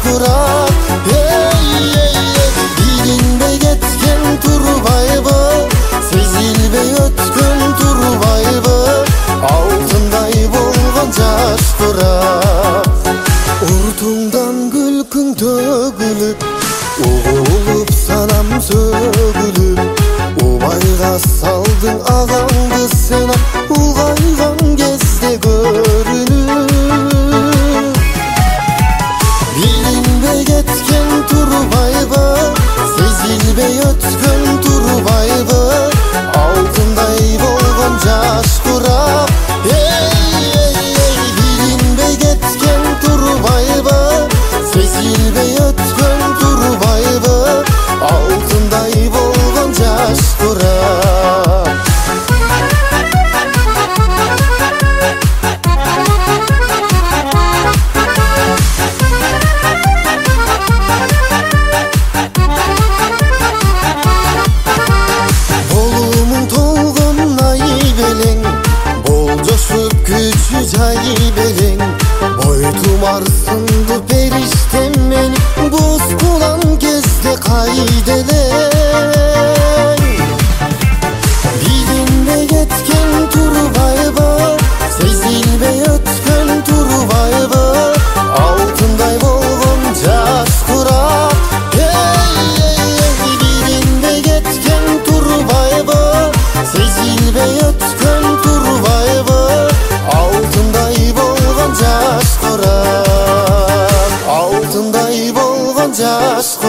kurak. Bilinbey ketken turbayбы, сезилбей өткөн турбайбы, алтындай болгон жаш kurak. Уртуңдан күлкүң төгүлүп, угулуп санам сөгүлүп, убайга салдың агаңды сен улгайган кезде көрүнүп. Билинбей кеткен турбайбы, сезилбей өткөн турбайбы, алтындай болгон жаш kurak. Билинбей кеткен турбайбы, сезилбей өткөн турбайбы, алтындай болгон жаш kurak. Болумуң толгон ай белең, бол жошуп күчү жай белең, бой тумарсыңды периштем мен, боз кулан кезде кайда элең. Билинбей кеткен турбайбы, сезилбей өткөн турбайбы, алтындай болгон жаш kurak. Билинбей кеткен турбайбы, сезилбей өткөн турбайбы, алтындай болгон жаш kurak. Алтындай болгон жаш